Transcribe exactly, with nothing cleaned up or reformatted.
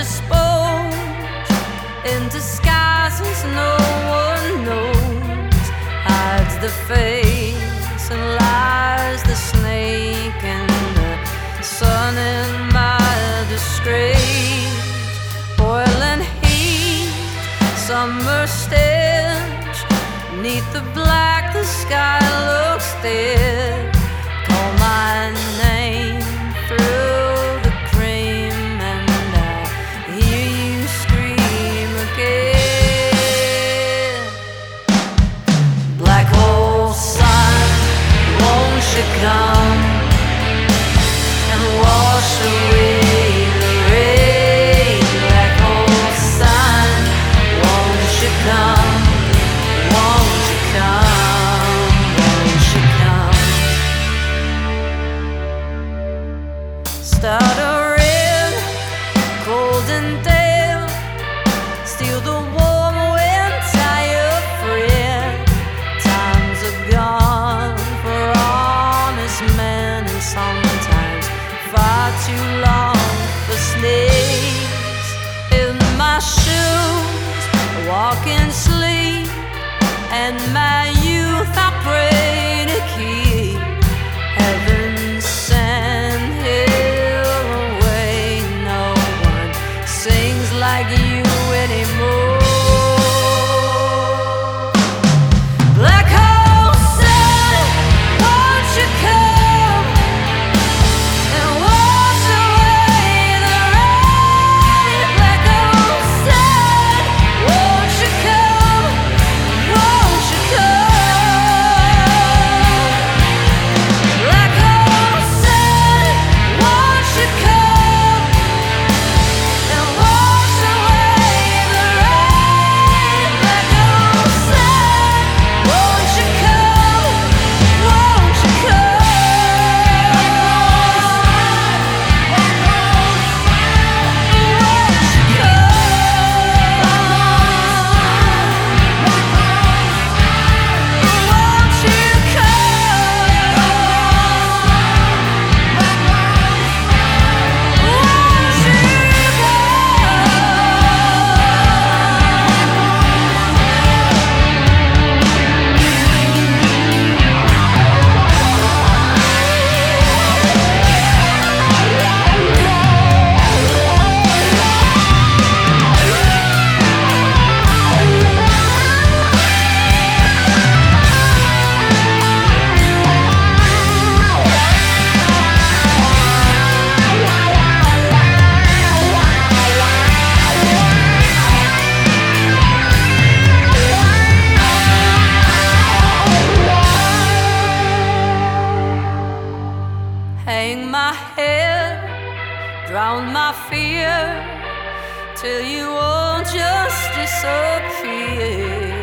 exposed in disguises no one knows, hides the face and lies the snake and the sun in my disgrace. Boiling heat, summer stench, neath the black the sky looks dead. Call my name through the cream and I hear you scream again. Black hole sun, won't you come and wash away the rain? Black hole sun, won't you come? Won't you come? Won't you come? Start a red, cold and damp, steal the warm wind, tie your friend. Times are gone for honest men, and sometimes far too long for snakes. In my shoes, I walk in sleep, and my youth I pray to keep. Heaven send hell away, no one sings like you anymore. Black hole sun, won't you come and wash away the rain? Black hole sun, won't you come? Won't you come? Black hole sun, won't you come and wash away the rain? Black hole sun, won't you come? Won't you hang my head, drown my fear, till you all just disappear.